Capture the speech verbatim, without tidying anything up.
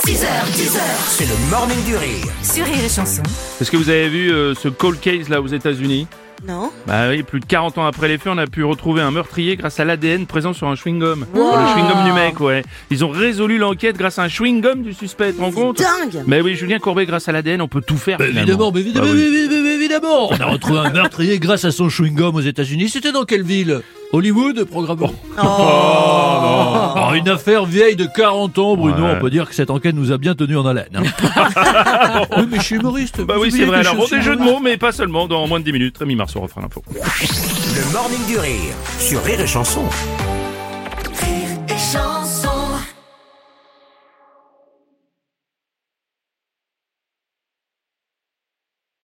six heures, dix heures, c'est le Morning du Rire. Sur Rire et Chanson. Est-ce que vous avez vu euh, ce cold case là aux États-Unis? Non. Bah oui, plus de quarante ans après les faits, on a pu retrouver un meurtrier grâce à l'A D N présent sur un chewing-gum. Wow. Le chewing-gum du mec, ouais. Ils ont résolu l'enquête grâce à un chewing-gum du suspect, tu te rends compte? Dingue. Mais oui, Julien Courbet, grâce à l'A D N, on peut tout faire. Bah, évidemment, mais évidemment, bah, oui. évidemment, évidemment. On a retrouvé un meurtrier grâce à son chewing-gum aux États-Unis. C'était dans quelle ville? Hollywood, programme. Oh. Oh, Alors, une affaire vieille de quarante ans, Bruno. Ouais. On peut dire que cette enquête nous a bien tenus en haleine. Hein. Oui, mais je suis humoriste. Bah Vous oui, oubliez c'est vrai. que Alors, je bon, suis des jeux de humoriste. mots, mais pas seulement. Dans moins de dix minutes, Rémi Marceau refera l'info. Le Morning du Rire sur Rire et Chanson.